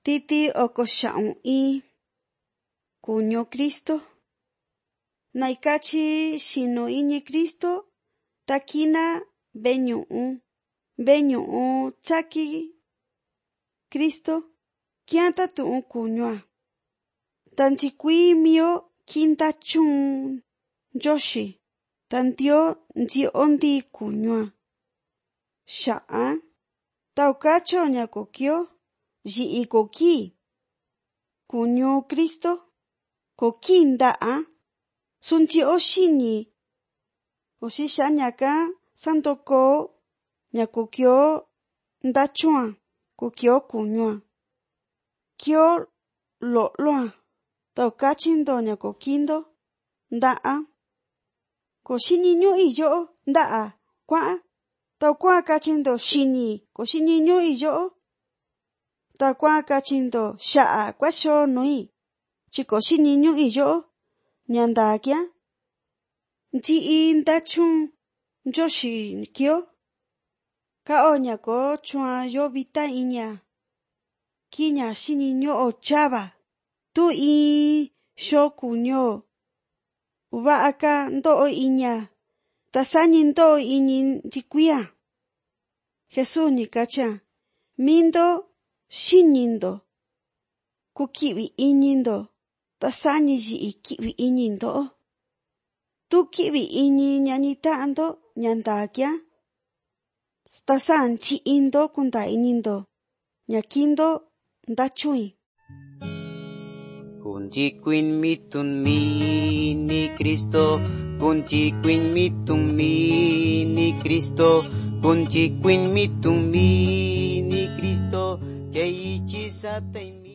Titi oko xa'un in kuñu Kristo. Naikachi xinu iñi Kristo takina beñu'u tsaki Kristo kianta tu'un kuñua. Tantikui mio kinta chun Nyoxi tandio nziondi kuñua. Xa'a taukacho ñakokio yi'i koki kuñu Kristo koki nda'a sunchi oxini oxixa ñaka santoko ñakokio ndachua kokio kuñua kio lo'loa taukachindo ñakokindo nda'a koxini ñu'i yo'o nda'a kua'a taukua kachindo xini koxini ñu'i yo'o taukua kachindo xa'a kuaxo nui chiko xini ñu'i yo'o ñandakia nti'i ndachun Nyoxi kio ka'o ñako chuan yo vita iña kiña xini ño'o chava tu in xo kuño va'aka ndo'o iña tasani ndo'o iñi ntikuia. Jesús ni kacha mindo xinindo kuki'vi iñindo tasani yi'i ki'vi iñindo tu ki'vi iñi ñani ta'ando ñandakia tasan chi'indo kunda iñindo ñakindo ndachui. Kunchikuin mitun mini Cristo, kunchikuin mitun mini Cristo, kunchikuin mitun mini Cristo, keichi satay